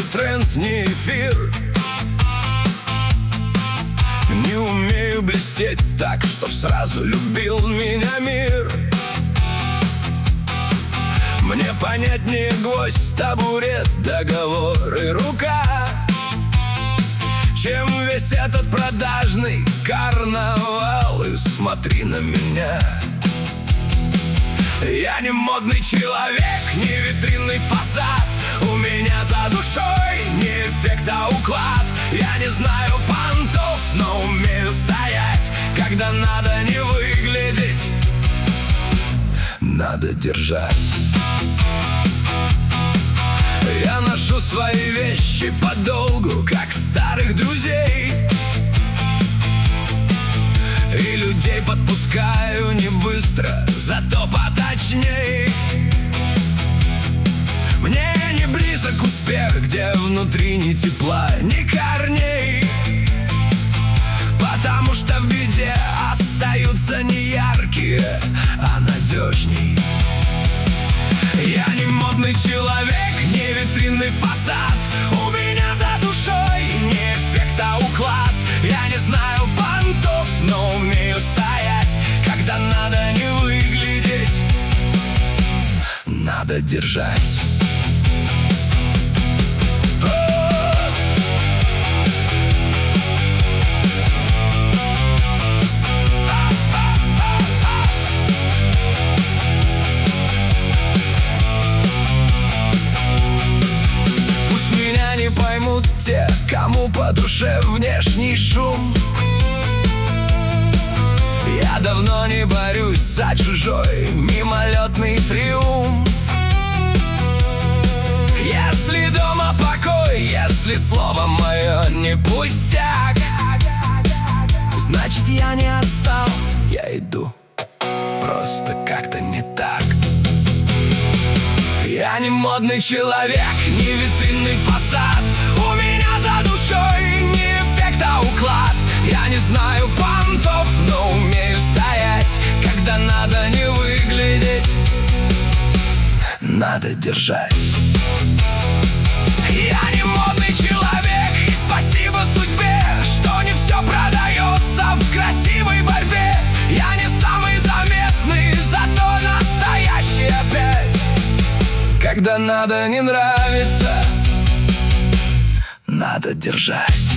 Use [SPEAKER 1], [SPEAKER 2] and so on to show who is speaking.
[SPEAKER 1] тренд, не эфир. Не умею блестеть так, чтоб сразу любил меня мир. Мне понятнее гвоздь, табурет, договор и рука, чем весь этот продажный карнавал. И смотри на меня. Я не модный человек, не витринный фасад. У меня за душой не эффект, а уклад. Я не знаю понтов, но умею стоять, когда надо не выглядеть, надо держать. Я ношу свои вещи подолгу, как старых друзей, и людей подпускаю не быстро, зато поточней. Мне не близок успех, где внутри ни тепла, ни корней, потому что в беде остаются не яркие, а надежней. Я не модный человек, не витринный фасад. У меня за душой не эффект, а уклад. Я не знаю понтов, но умею стоять, когда надо не выглядеть, надо держать. Поймут те, кому по душе внешний шум. Я давно не борюсь за чужой мимолетный триумф. Если дома покой, если слово мое не пустяк, значит я не отстал, я иду, просто как-то не так. Я не модный человек, не витринный фасад. У меня за душой не эффект, а уклад. Я не знаю понтов, но умею стоять, когда надо не выглядеть, надо держать. Я не модный человек, и спасибо судьбе, что не все продается в красивой борьбе. Я не самый заметный, зато настоящий опять. Когда надо не нравится, надо держать.